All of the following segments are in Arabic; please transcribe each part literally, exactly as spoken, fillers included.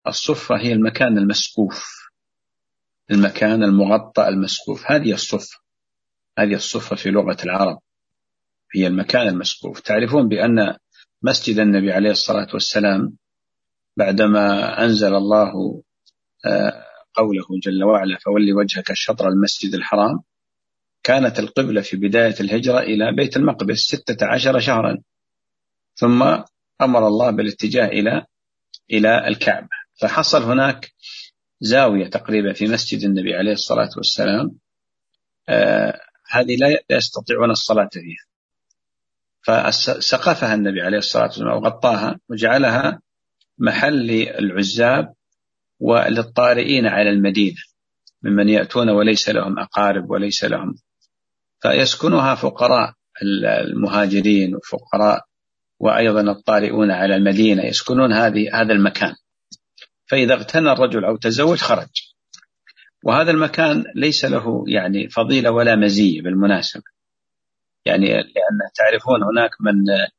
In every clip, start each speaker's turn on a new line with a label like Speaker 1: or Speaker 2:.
Speaker 1: الصفة هي المكان المسقوف، المكان المغطى المسقوف، هذه الصفة، هذه الصفة في لغة العرب هي المكان المسقوف. تعرفون بأن مسجد النبي عليه الصلاة والسلام بعدما أنزل الله قوله جل وعلا فولي وجهك شطر المسجد الحرام، كانت القبلة في بداية الهجرة إلى بيت المقدس ستة عشر شهرا، ثم أمر الله بالاتجاه إلى إلى الكعبة، فحصل هناك زاوية تقريبا في مسجد النبي عليه الصلاة والسلام آه هذه لا يستطيعون الصلاة فيها، فسقفها النبي عليه الصلاة والسلام وغطاها وجعلها محل للعزاب وللطارئين على المدينة ممن يأتون وليس لهم أقارب وليس لهم، فيسكنها فقراء المهاجرين وفقراء وأيضا الطارئون على المدينة يسكنون هذه هذا المكان. فإذا اغتنى الرجل أو تزوج خرج، وهذا المكان ليس له يعني فضيلة ولا مزية بالمناسبة، يعني لأن تعرفون هناك من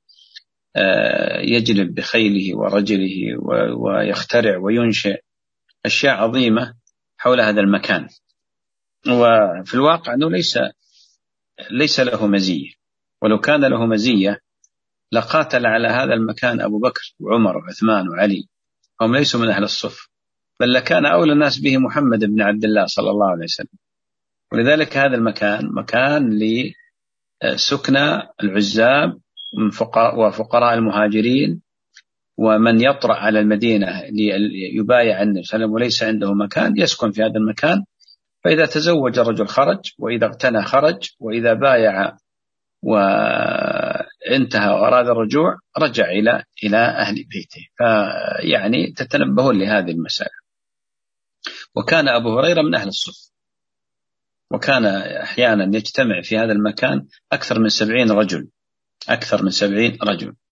Speaker 1: يجلب بخيله ورجله ويخترع وينشئ أشياء عظيمة حول هذا المكان، وفي الواقع أنه ليس ليس له مزية، ولو كان له مزية لقاتل على هذا المكان أبو بكر وعمر وعثمان وعلي، هم ليسوا من أهل الصف، بل لكان أولى الناس به محمد بن عبد الله صلى الله عليه وسلم. ولذلك هذا المكان مكان لسكنى العزاب وفقراء المهاجرين ومن يطرأ على المدينة ليبايع النبي صلى الله عليه وسلم وليس عنده مكان يسكن في هذا المكان. فإذا تزوج الرجل خرج، وإذا اغتنى خرج، وإذا بايع وانتهى وأراد الرجوع رجع إلى إلى أهل بيته. فيعني تتنبهون لهذه المسألة. وكان أبو هريرة من أهل الصف، وكان أحيانا يجتمع في هذا المكان أكثر من سبعين رجل، أكثر من سبعين رجل.